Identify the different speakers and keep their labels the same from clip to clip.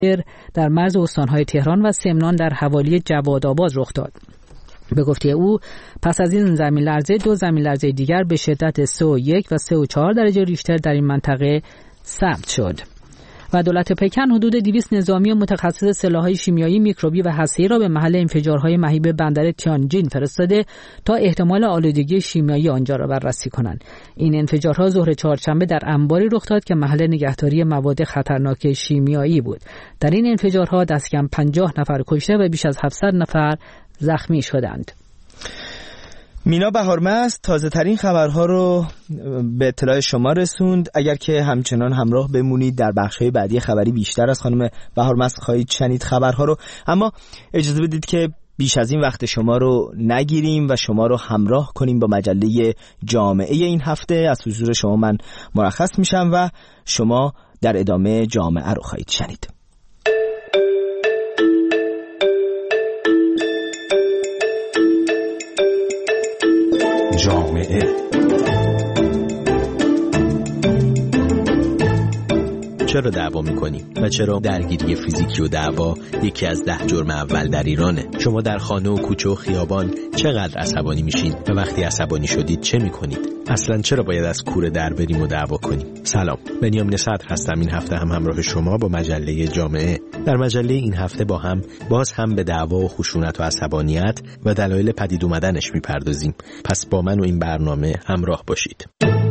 Speaker 1: در مرز استان‌های تهران و سمنان در حوالی جوادآباد رخ داد. به گفته او پس از این زمین لرزه 2 زمین لرزه دیگر به شدت 3.1 و 3.4 درجه ریشتر در این منطقه ثبت شد. و دولت پکن حدود 200 نظامی متخصص سلاح‌های شیمیایی، میکروبی و هسته‌ای را به محل انفجارهای مهیب بندر تیانجین فرستاده تا احتمال آلودگی شیمیایی آنجا را بررسی کنند. این انفجارها ظهر چهارشنبه در انباری رخ داد که محل نگهداری مواد خطرناک شیمیایی بود. در این انفجارها دست کم 50 نفر کشته و بیش از 700 نفر زخمی شدند.
Speaker 2: مینا بهارمست تازه ترین خبرها رو به اطلاع شما رسوند. اگر که همچنان همراه بمونید در بخش‌های بعدی خبری بیشتر از خانم بهارمست خواهید شنید خبرها رو، اما اجازه بدید که بیش از این وقت شما رو نگیریم و شما رو همراه کنیم با مجله جامعه این هفته. از حضور شما من مرخص میشم و شما در ادامه جامعه رو خواهید شنید.
Speaker 3: جامعه چرا دعوا میکنیم و چرا درگیری فیزیکی و دعوا یکی از 10 جرم اول در ایرانه؟ شما در خانه و کوچه و خیابان چقدر عصبانی میشین و وقتی عصبانی شدید چه میکنید؟ اصلا چرا باید از کوره در بریم و دعوا کنیم؟ سلام، بنیامین صدر هستم. این هفته هم همراه شما با مجله جامعه. در مجله این هفته باز هم به دعوا و خشونت و عصبانیت و دلایل پدید اومدنش میپردازیم. پس با من و این برنامه همراه باشید.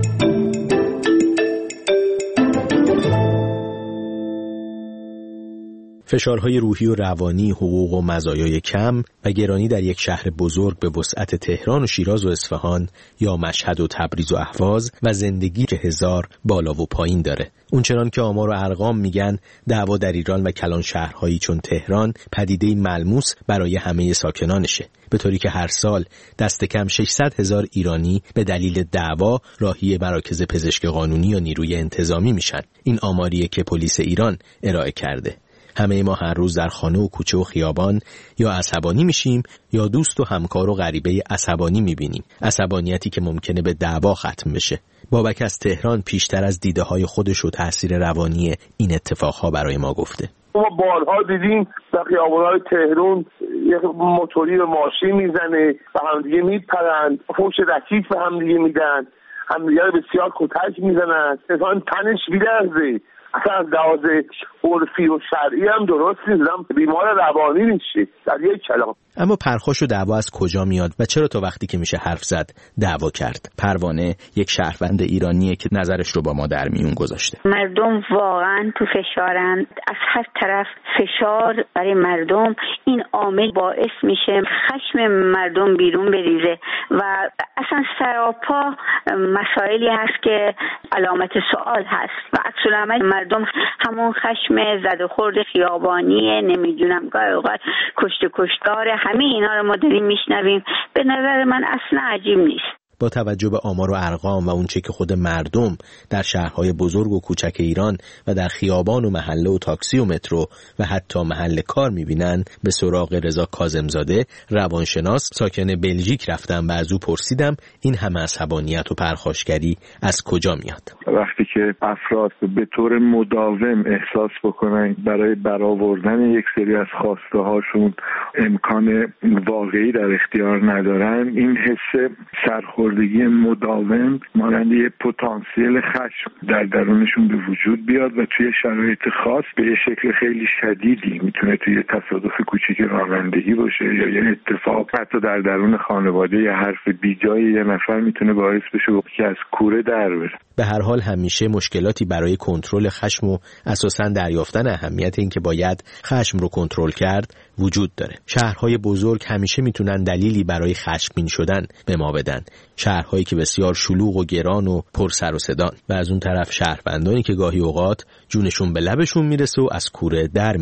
Speaker 3: فشارهای روحی و روانی، حقوق و مزایای کم و گرانی در یک شهر بزرگ به وسعت تهران و شیراز و اصفهان یا مشهد و تبریز و اهواز و زندگی که هزار بالا و پایین داره. اونچنان که آمار و ارقام میگن دعوا در ایران و کلان شهرهایی چون تهران پدیده ملموس برای همه ساکنانشه، به طوری که هر سال دست کم 600,000 ایرانی به دلیل دعوا راهی مراکز پزشک قانونی یا نیروی انتظامی میشن. این آماریه که پلیس ایران ارائه کرده. همه ما هر روز در خانه و کوچه و خیابان یا عصبانی میشیم یا دوست و همکار و غریبه عصبانی میبینیم. عصبانیتی که ممکنه به دعوا ختم بشه. بابک از تهران پیشتر از دیده های خودش و تاثیر روانی این اتفاقها برای ما گفته.
Speaker 4: ما بارها دیدیم در خیابان‌های تهران یک موتوری به ماشین میزنه و همدیگه میپرند، فوش رکیک به همدیگه میدن، همدیگه رو بسیار کتک میزنن، انسان تنش میلرزه. اصلا از لحاظ عرفی و شرعی هم درست نیست، بیمار روانی نیست در یک کلام.
Speaker 3: اما پرخاش و دعوا از کجا میاد و چرا تا وقتی که میشه حرف زد دعوا کرد؟ پروانه یک شهروند ایرانیه که نظرش رو با ما در میون گذاشته.
Speaker 5: مردم واقعا تو فشارن، از هر طرف فشار برای مردم. این عامل باعث میشه خشم مردم بیرون بریزه و اصلا سراپا مسائلی هست که علامت سوال هست و عکس العمل مردم همون خشم زد و خورد خیابانیه، نمیدونم گاهی اوقات کشتار، همه اینا رو ما داریم میشنویم. به نظر من اصلا عجیب نیست.
Speaker 3: با توجه به آمار و ارقام و اونچه که خود مردم در شهرهای بزرگ و کوچک ایران و در خیابان و محله و تاکسی و مترو و حتی محل کار میبینن، به سراغ رضا کاظمزاده روانشناس ساکن بلژیک رفتم و از او پرسیدم این همه عصبانیت و پرخاشگری از کجا میاد.
Speaker 6: وقتی که افراد به طور مداوم احساس بکنن برای برآوردن یک سری از خواسته هاشون امکان واقعی در اختیار ندارن، این حس سرخوردگی مداوم مانند یه پتانسیل خشم در درونشون به وجود بیاد و توی شرایط خاص به یه شکل خیلی شدیدی، میتونه توی تصادف کوچیک رانندگی باشه یا یه اتفاق حتی در درون خانواده، یه حرف بیجای یه نفر میتونه باعث بشه که از کوره در بره.
Speaker 3: به هر حال همیشه مشکلاتی برای کنترل خشم و اساساً دریافتن اهمیت این که باید خشم رو کنترل کرد وجود داره. شهرهای بزرگ همیشه میتونن دلیلی برای خشمگین شدن به ما بدن. شهرهایی که بسیار شلوغ و گران و پر سر و صدان و از اون طرف شهروندانی که گاهی اوقات جونشون به لبشون میرسه و از کوره در میرن.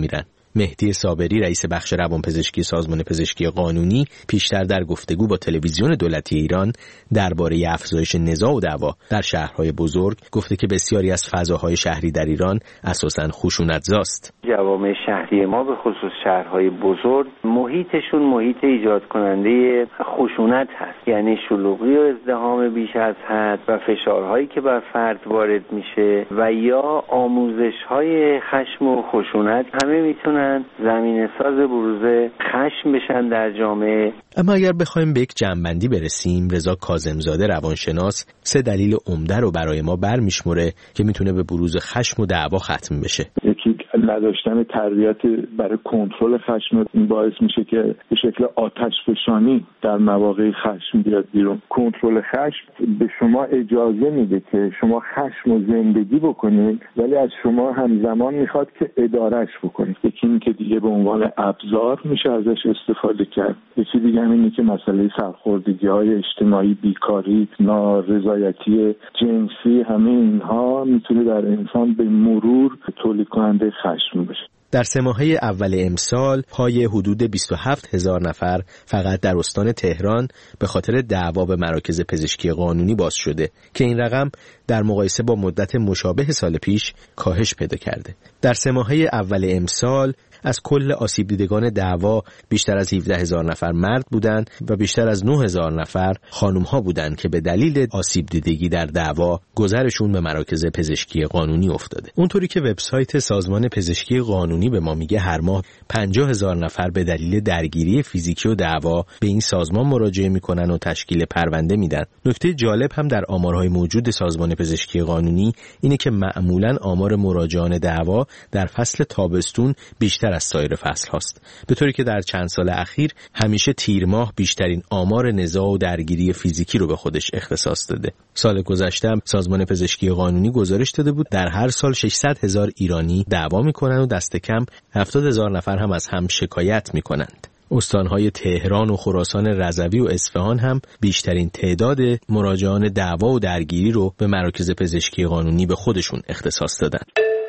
Speaker 3: مهدی صابری رئیس بخش روانپزشکی سازمان پزشکی قانونی پیشتر در گفتگو با تلویزیون دولتی ایران درباره افزایش نزاع و دعوا در شهرهای بزرگ گفته که بسیاری از فضاهای شهری در ایران اساساً خشونت‌زاست.
Speaker 7: جوامع شهری ما به خصوص شهرهای بزرگ محیطشون محیط ایجاد کننده خشونت هست، یعنی شلوغی و ازدحام بیش از حد و فشارهایی که بر فرد وارد میشه و یا آموزش‌های خشم و خشونت همه میتونن زمینه‌ساز بروز خشم بشن در جامعه.
Speaker 3: اما اگر بخوایم به یک جمع‌بندی برسیم، رضا کاظم‌زاده روانشناس 3 دلیل عمده رو برای ما برمیشمره که میتونه به بروز خشم و دعوا ختم بشه.
Speaker 6: یکی نداشتن تربیت برای کنترل خشم این باعث میشه که به شکل آتش فشانی در مواقع خشم بیاد بیرون. کنترل خشم به شما اجازه میده که شما خشم رو زندگی بکنید، ولی از شما همزمان میخواد که ادارهش بکنید. یکی این که دیگه به عنوان ابزار میشه ازش استفاده کرد. یکی دیگه اینه که مسئله سرخوردگی‌های اجتماعی، بیکاری، نارضایتی جنسی، همه اینها میتونه در انسان به مرور تولید کننده خشم بشه.
Speaker 3: در 3 ماهه اول امسال پای حدود 27,000 نفر فقط در استان تهران به خاطر دعوا به مراکز پزشکی قانونی باز شده که این رقم در مقایسه با مدت مشابه سال پیش کاهش پیدا کرده. در 3 ماهه اول امسال از کل آسیب دیدگان دعوا بیشتر از 17,000 نفر مرد بودند و بیشتر از 9,000 نفر خانم‌ها بودند که به دلیل آسیب دیدگی در دعوا گذرشون به مراکز پزشکی قانونی افتاده. اونطوری که وبسایت سازمان پزشکی قانونی به ما میگه هر ماه 50,000 نفر به دلیل درگیری فیزیکی و دعوا به این سازمان مراجعه میکنن و تشکیل پرونده میدن. نکته جالب هم در آمارهای موجود سازمان پزشکی قانونی اینه که معمولاً آمار مراجعان دعوا در فصل تابستون بیشتر از سایر فصل هاست، به طوری که در چند سال اخیر همیشه تیر ماه بیشترین آمار نزاع و درگیری فیزیکی رو به خودش اختصاص داده. سال گذشته سازمان پزشکی قانونی گزارش داده بود در هر سال 600,000 ایرانی دعوا میکنن و دست کم 70,000 نفر هم از هم شکایت میکنند. استانهای تهران و خراسان رضوی و اصفهان هم بیشترین تعداد مراجعان دعوا و درگیری رو به مراکز پزشکی قانونی به خودشون اختصاص دادن.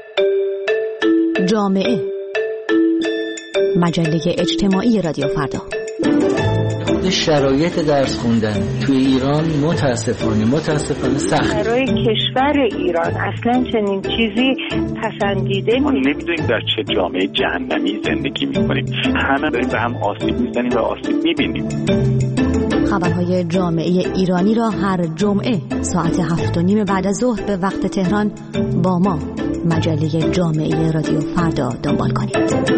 Speaker 8: جامعه، مجله اجتماعی رادیو فردا.
Speaker 9: شرایط درس خوندن توی ایران متاسفانه سخت.
Speaker 10: برای کشور ایران اصلا چنین چیزی پسندیده
Speaker 11: ما نمیدونیم در چه جامعه جهنمی زندگی میکنیم. همه داریم به هم آسیب میزنیم و آسیب میبینیم.
Speaker 8: خبرهای جامعه ایرانی را هر جمعه ساعت 7:30 بعد از ظهر به وقت تهران با ما مجله جامعه رادیو فردا دنبال کنید.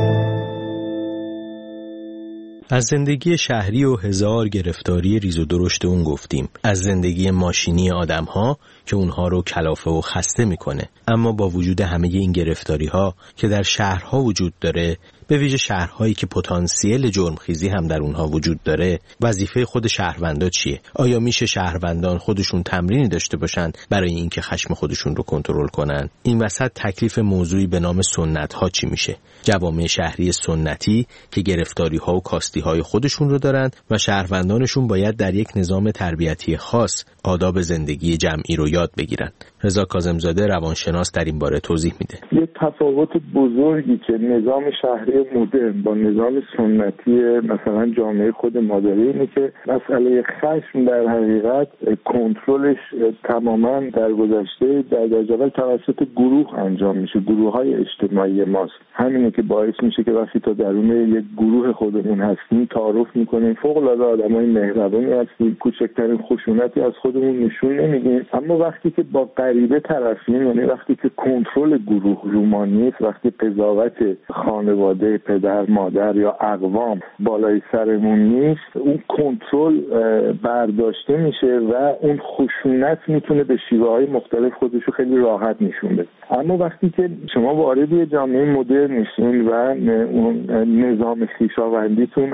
Speaker 3: از زندگی شهری و هزار گرفتاری ریز و درشت اون گفتیم. از زندگی ماشینی آدم‌ها که اونها رو کلافه و خسته میکنه. اما با وجود همه این گرفتاری‌ها که در شهرها وجود داره، به ویژه شهرهایی که پتانسیل جرمخیزی هم در اونها وجود داره، وظیفه خود شهروندا چیه؟ آیا میشه شهروندان خودشون تمرینی داشته باشن برای اینکه خشم خودشون رو کنترل کنن؟ این وسط تکلیف موضوعی به نام سنت‌ها چی میشه؟ جوامع شهری سنتی که گرفتاری‌ها و کاستی‌های خودشون رو دارن و شهروندانشون باید در یک نظام تربیتی خاص آداب زندگی جمعی رو یاد بگیرن. رضا کاظم‌زاده روانشناس در این باره توضیح میده.
Speaker 6: یه تفاوت بزرگی که نظام شهری مدرن با نظام سنتی مثلا جامعه خود مادری اینه که مسئله خشم در حقیقت کنترلش تماما در گذشته در درجه اول توسط گروه انجام میشه. گروه‌های اجتماعی ماست. همینه که باعث میشه که وقتی تا درون یک گروه خودمون هستیم تعارف میکنیم، فوق‌العاده آدمای مهربانی هستیم، کوچکترین خشونتی از خودمون نشون نمیدیم. اما وقتی که با غریبه طرفیم، یعنی وقتی که کنترل گروه روما نیست، وقتی قضاوت خانواده، پدر، مادر یا اقوام بالای سرمون نیست، اون کنترل برداشته میشه و اون خشونت میتونه به شیوه‌های مختلف خودشو خیلی راحت نشون بده. اما وقتی که شما وارد یه جامعه مدرن میشین و اون نظام خویشاوندیتون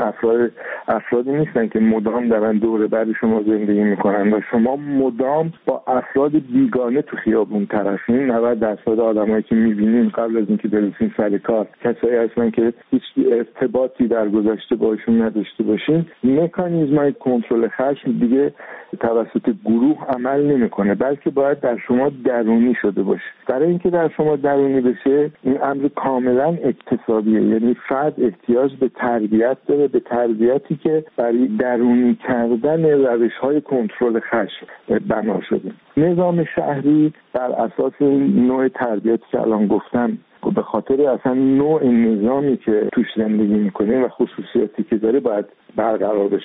Speaker 6: افرادی نیستن که مدام دارن دور بر شما زندگی میکنن و شما مدام با افراد افراد بیگانه تو خیابون طرفین. 90% آدمایی که می‌بینیم قبل از اینکه برسیم سر کار کسایی هستن که هیچ ارتباطی در گذشته باشون نداشته باشیم. مکانیزم‌های کنترل خشم دیگه توسط گروه عمل نمی‌کنه، بلکه باید در شما درونی شده باشه. برای اینکه در شما درونی بشه این امر کاملا اکتسابیه، یعنی فرد احتیاج به تربیت داره، به تربیتی که برای درونی کردن روش‌های کنترل خشم بنا شده. نظام شهری بر اساس این نوع تربیتی که الان گفتم، به خاطر اصلا نوع نظامی که توش زندگی میکنه و خصوصیاتی که داره باید برقرار بشه.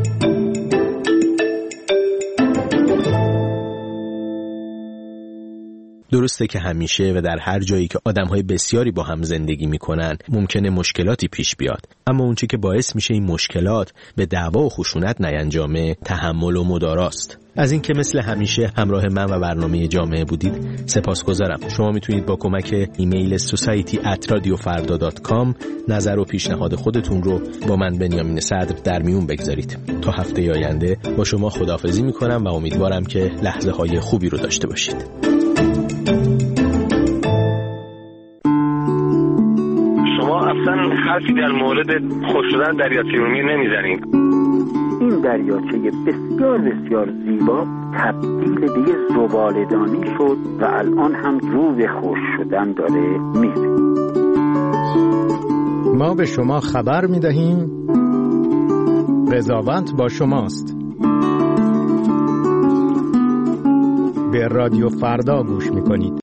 Speaker 3: درسته که همیشه و در هر جایی که آدم‌های بسیاری با هم زندگی می‌کنن ممکنه مشکلاتی پیش بیاد، اما اون چیزی که باعث میشه این مشکلات به دعوا و خشونت نیانجامه تحمل و مداراست. از این که مثل همیشه همراه من و برنامه جامعه بودید سپاسگزارم. شما میتونید با کمک ایمیل society@radiofarda.com نظر و پیشنهاد خودتون رو با من بنیامین صدر در میون بگذارید. تا هفته آینده با شما خداحافظی میکنم و امیدوارم که لحظه های خوبی رو داشته باشید.
Speaker 4: اصلا حرفی در مورد خوش شدن دریاچه ارومیه نمیزنید.
Speaker 7: این دریاچه بسیار بسیار زیبا تبدیل به یه زباله‌دانی شد و الان هم رو به خوش شدن داره میره.
Speaker 12: ما به شما خبر میدهیم قضاوت با شماست. به رادیو فردا گوش میکنید.